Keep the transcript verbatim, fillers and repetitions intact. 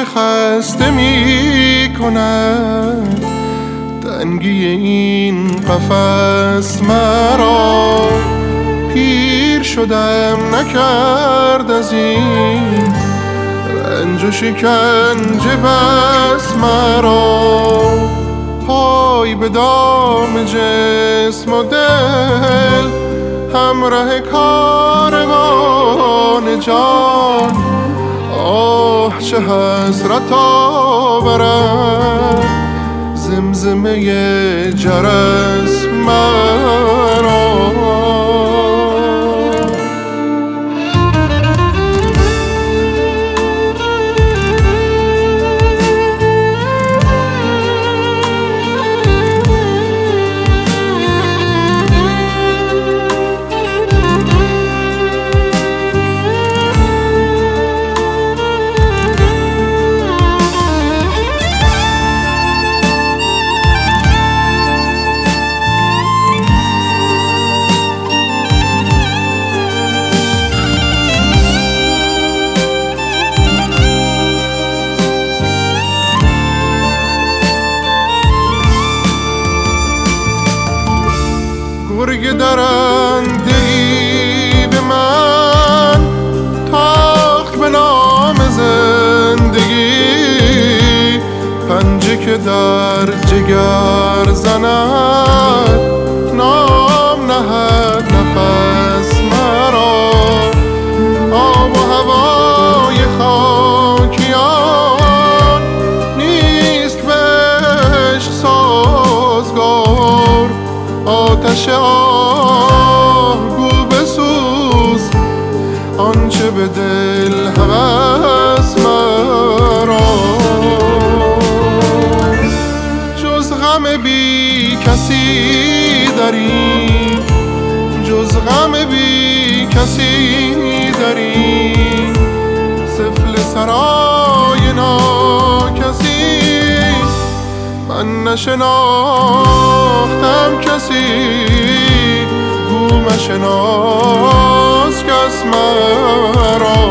خسته می کند تنگی این قفس مرا. پیر شدم نکرد از این رنج و شکنجه بس مرا. پای به دام جسم و دل همراه کاروان جان. آه چه حسرت آورد زمزمه جرس مرا. گرگ درنده ای به من تاخت به نام زندگی. پنجه که در جگر زند نام نهد نفس مرا. آب و هوای خاکیان نیست بهش سازگار. آتش آه گو بسوز آنچه به دل هوس مرا. جز غم بی کسی در این جز غم بی کسی در این سفله سرای ناکسی من نشناختم کسی. گو مشناس کس مرا.